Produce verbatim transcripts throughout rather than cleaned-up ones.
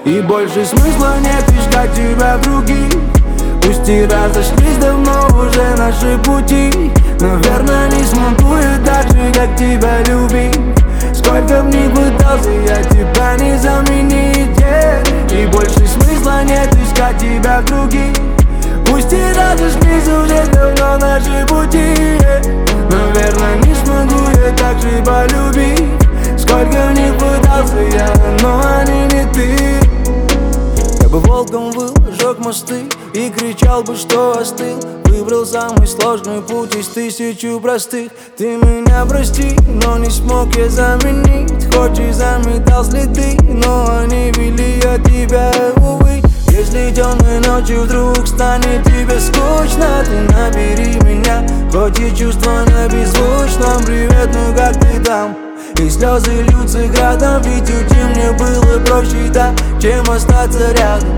И больше смысла нет искать тебя в других. Пусть и разошлись давно уже наши пути, наверное, не смогу я так же, как тебя любить. Сколько б ни пытался я тебя не заменить, yeah. И больше смысла нет искать тебя в других. Пусть и разошлись уже давно наши пути, yeah. Наверное, не смогу я так же полюбить. Сколько б ни пытался я, но они не ты. Я бы волком выл, жег мосты и кричал бы, что остыл. Выбрал самый сложный путь из тысячу простых. Ты меня прости, но не смог я заменить. Хоть и заметал следы, но они вели от тебя, увы. Если темной ночью вдруг станет тебе скучно, ты набери меня, хоть и чувства на беззвучном. Привет, ну как ты там? И слезы льются градом, ведь уйти мне было проще, да, чем остаться рядом.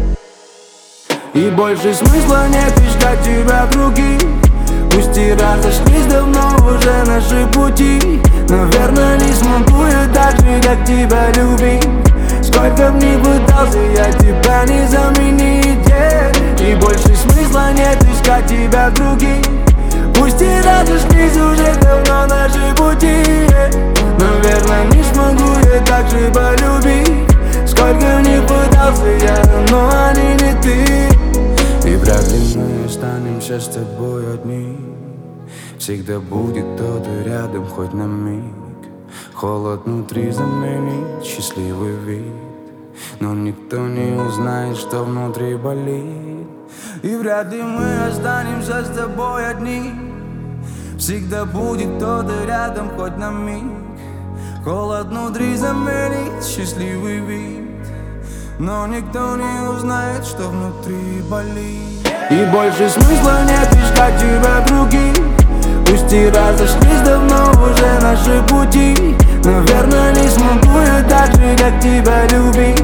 И больше смысла нет искать тебя в других. Пусть и разошлись давно уже наши пути, наверное, не смогу я так же, как тебя любить. Сколько б ни пытался я тебя не заменить, yeah. И больше смысла нет искать тебя в других. Пусть и разошлись уже давно наши пути, yeah. Наверное, не смогу я так же полюбить. Сколько б ни пытался я, но они не ты. И вряд ли мы останемся с тобой одни. Всегда будет кто-то рядом, хоть на миг. Холод внутри заменит счастливый вид, но никто не узнает, что внутри болит. И вряд ли мы останемся с тобой одни. Всегда будет кто-то рядом, хоть на миг. Холод внутри заменит счастливый вид, но никто не узнает, что внутри болит. И больше смысла нет искать тебя в других. Пусть и разошлись давно уже наши пути, наверное, не смогу я так же, как тебя любить.